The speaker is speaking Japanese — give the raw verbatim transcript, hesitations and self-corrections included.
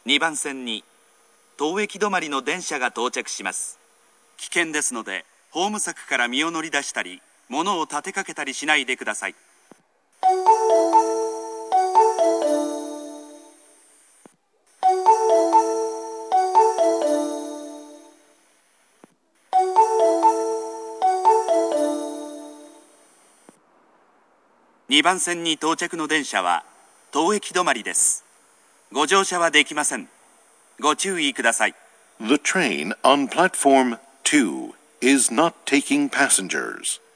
にばん線に当駅止まりの電車が到着します。危険ですので、ホーム柵から身を乗り出したり、物を立てかけたりしないでください。にばん線に到着の電車は当駅止まりです。ご乗車はできません。ご注意ください。 The train on platform two is not taking passengers.